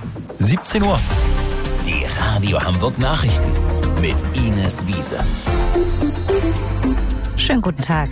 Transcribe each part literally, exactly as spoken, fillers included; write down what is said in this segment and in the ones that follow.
siebzehn Uhr. Die Radio Hamburg Nachrichten mit Ines Wiese. Schönen guten Tag.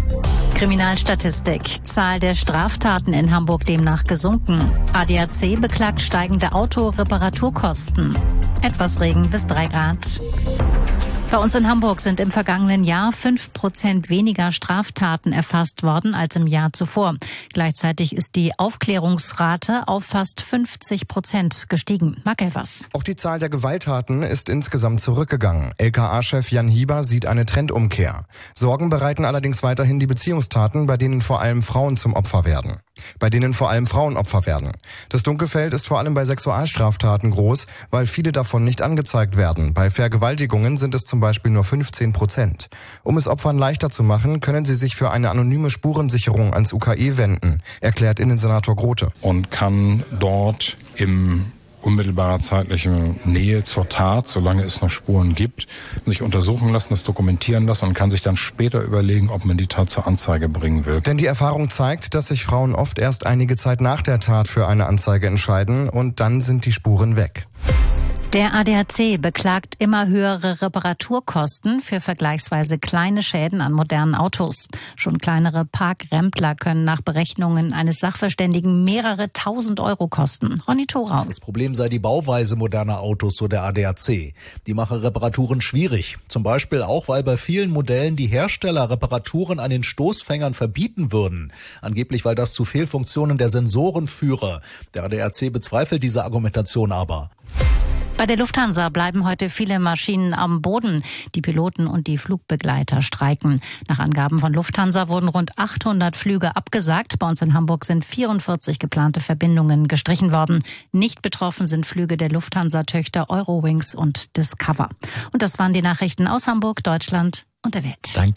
Kriminalstatistik. Zahl der Straftaten in Hamburg demnach gesunken. A D A C beklagt steigende Autoreparaturkosten. Etwas Regen bis drei Grad. Bei uns in Hamburg sind im vergangenen Jahr fünf Prozent weniger Straftaten erfasst worden als im Jahr zuvor. Gleichzeitig ist die Aufklärungsrate auf fast fünfzig Prozent gestiegen. Marc Elvers. Auch die Zahl der Gewalttaten ist insgesamt zurückgegangen. L K A-Chef Jan Hieber sieht eine Trendumkehr. Sorgen bereiten allerdings weiterhin die Beziehungstaten, bei denen vor allem Frauen zum Opfer werden. Bei denen vor allem Frauen Opfer werden. Das Dunkelfeld ist vor allem bei Sexualstraftaten groß, weil viele davon nicht angezeigt werden. Bei Vergewaltigungen sind es zum Beispiel nur fünfzehn Prozent. Um es Opfern leichter zu machen, können sie sich für eine anonyme Spurensicherung ans U K E wenden, erklärt Innensenator Grote. Und kann dort im unmittelbarer zeitlicher Nähe zur Tat, solange es noch Spuren gibt, sich untersuchen lassen, das dokumentieren lassen und kann sich dann später überlegen, ob man die Tat zur Anzeige bringen will. Denn die Erfahrung zeigt, dass sich Frauen oft erst einige Zeit nach der Tat für eine Anzeige entscheiden und dann sind die Spuren weg. Der A D A C beklagt immer höhere Reparaturkosten für vergleichsweise kleine Schäden an modernen Autos. Schon kleinere Parkrempler können nach Berechnungen eines Sachverständigen mehrere tausend Euro kosten. Ronny Thorau. Das Problem sei die Bauweise moderner Autos, so der A D A C. Die mache Reparaturen schwierig. Zum Beispiel auch, weil bei vielen Modellen die Hersteller Reparaturen an den Stoßfängern verbieten würden. Angeblich, weil das zu Fehlfunktionen der Sensoren führe. Der A D A C bezweifelt diese Argumentation aber. Bei der Lufthansa bleiben heute viele Maschinen am Boden. Die Piloten und die Flugbegleiter streiken. Nach Angaben von Lufthansa wurden rund achthundert Flüge abgesagt. Bei uns in Hamburg sind vierundvierzig geplante Verbindungen gestrichen worden. Nicht betroffen sind Flüge der Lufthansa-Töchter Eurowings und Discover. Und das waren die Nachrichten aus Hamburg, Deutschland und der Welt. Danke.